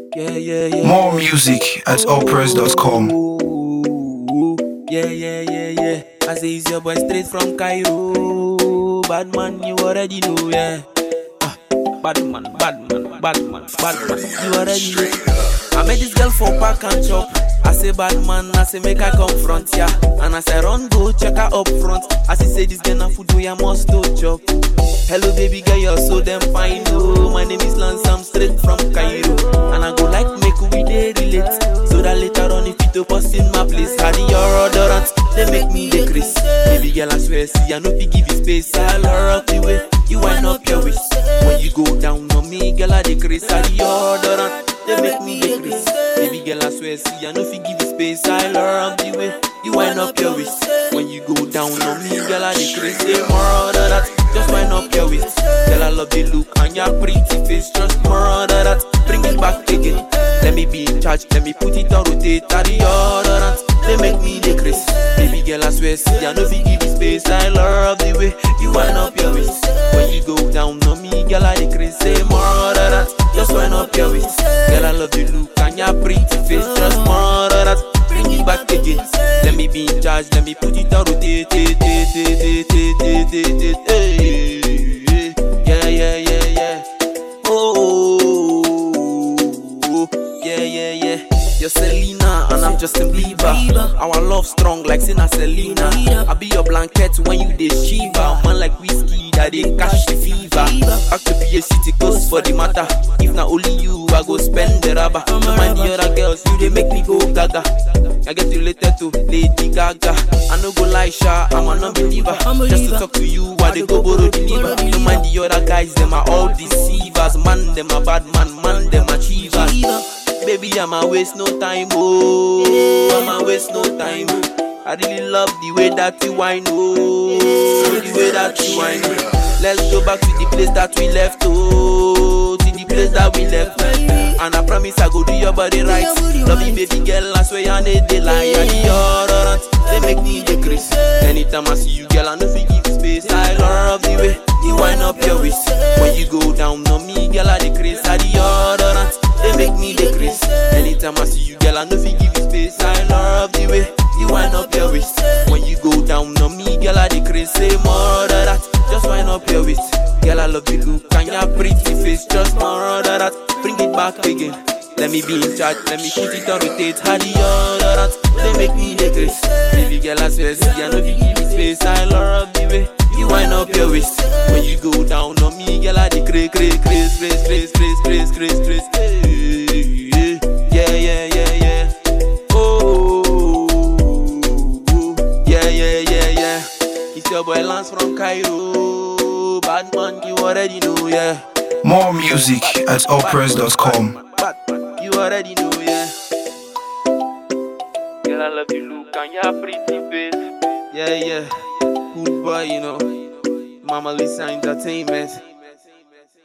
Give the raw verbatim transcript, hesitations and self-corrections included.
Yeah, yeah, yeah. More music at allpress dot com. Yeah, yeah, yeah, yeah. I say it's your boy straight from Cairo. Bad man, you already know, yeah. Ah, bad man, bad man, bad man, bad man. You already know. I met this girl for park and chop. I say bad man, I say make her come front, yeah. And I say run go check her up front. I say say this girl na food we I must to chop. Hello baby girl, you're so damn fine, oh. My name is Lance, I'm straight from Cairo. And I go like make we dey relate, so that later on if you to post in my place, had your odorant, they make me the Chris. Baby girl, I swear, see I know if you give you space, I love the way you wind up your waist. When you go down on me, girl, I the Chris, had your odorant, they make me the Chris. Baby girl, I swear, see I know if you give you space, I love the way you wind up your waist. When you go down on me, girl, I the Chris, say more than that. Just wind up your waist. Girl, I love the look on your pretty face. Just more than that. Bring it back again. Let me be in charge. Let me put it on rotate. At the other that. They make me the Chris. Baby girl, I swear, see, I know if you give you space. I love the way you wind up your waist. When you go down on me, girl, I the Chris. Say more than that. Just wind up your waist. Girl, I love the look on your pretty face. Just more than that. Bring it back again. Let me be in charge. Let me put it on rotate. Yeah, yeah, yeah, yeah. Oh, yeah, yeah, yeah. You're Selena and I'm Justin Bieber. Our love strong like Sina Selena. I be your blanket when you dey shiver. Man like whiskey that dey catch the fever. Back to P A City close for the matter. If not only you, I go spend the rubber. No mind the other girls, you they make me go gaga. I get related to Lady Gaga. I no go lie, sha, I'm a non-believer. Just to talk to you, I they go borrow the liver. No mind the other guys, them are all deceivers. Man, them a bad man, man, them achievers. Baby, I'ma waste no time, oh, I'ma waste no time. I really love the way that you whine, oh, the way that you whine. Let's go back to the place that we left, oh, to the place that we left. And I promise I go do your body right. Love me, baby girl, I swear I need the lie. And the odorant, they make me the Chris. Anytime I see you, girl, I know if you give space. I love the way you wind up your waist. When you go down on me, girl, I the Chris. And the odorant, they make me the Chris. Anytime I see you, girl, I know if you give space. I love the way you wind up your waist. When you go down on me, girl, I the Chris. Say more than that, just wind up your waist. Girl, I love the look and your pretty face. Just more than that, bring it back again. Let me be in charge, let me put it on rotate. How the other that, they make me the Chris. Baby girl, I swear, see, I know if you give me space. I love the way you wind up your waist. When you go down on me, girl, I the craze, craze, craze, craze, craze, craze, craze, craze, craze. Yeah, yeah, yeah, yeah. Oh, yeah, yeah, yeah, yeah. It's your boy Lance from Cairo. Bad man, you already know, yeah. More music at allpress dot com. Bad man, you already know, yeah. Girl, I love you, look on your pretty face. Yeah, yeah. Good boy, you know. Mama Lisa Entertainment.